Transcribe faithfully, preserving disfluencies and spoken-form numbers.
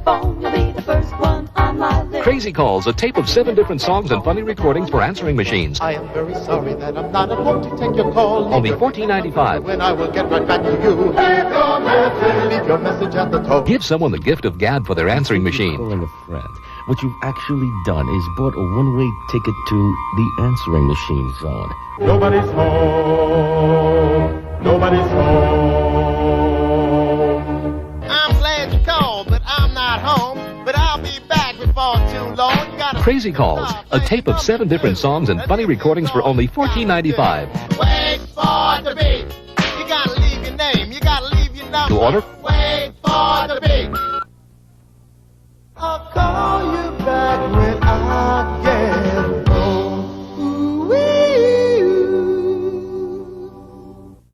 phone, you'll be the first one on my list. Crazy Calls, a tape of seven different songs and funny recordings for answering machines. I am very sorry that I'm not at home to take your call. Only fourteen ninety-five. When I will get right back to you. Leave your message. Leave your message at the tone. Give someone the gift of Gad for their answering machine. Calling a friend. What you've actually done is bought a one-way ticket to the answering machine zone. Nobody's home. Nobody's home. I'm glad you called, but I'm not home. But I'll be back before too long. You gotta Crazy Calls, a tape of seven different songs and funny recordings for only fourteen ninety-five. Wait for the beat. You gotta leave your name. You gotta leave your number. To order? Wait for the beat.